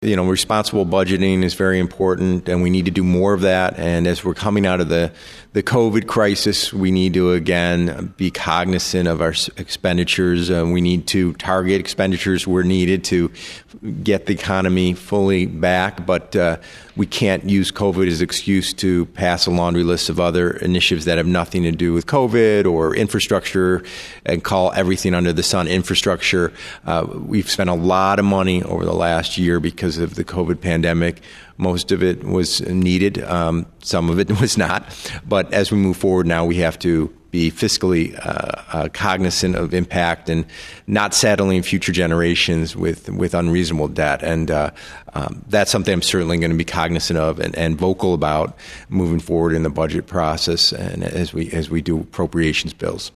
Responsible budgeting is very important, and we need to do more of that. And as we're coming out of the COVID crisis, we need to, again, be cognizant of our expenditures. We need to target expenditures where needed to get the economy fully back, but we can't use COVID as an excuse to pass a laundry list of other initiatives that have nothing to do with COVID or infrastructure and call everything under the sun infrastructure. We've spent a lot of money over the last year because of the COVID pandemic. Most of it was needed. Some of it was not. But as we move forward now, we have to be fiscally cognizant of impact and not saddling future generations with unreasonable debt. And that's something I'm certainly going to be cognizant of and vocal about moving forward in the budget process and as we do appropriations bills.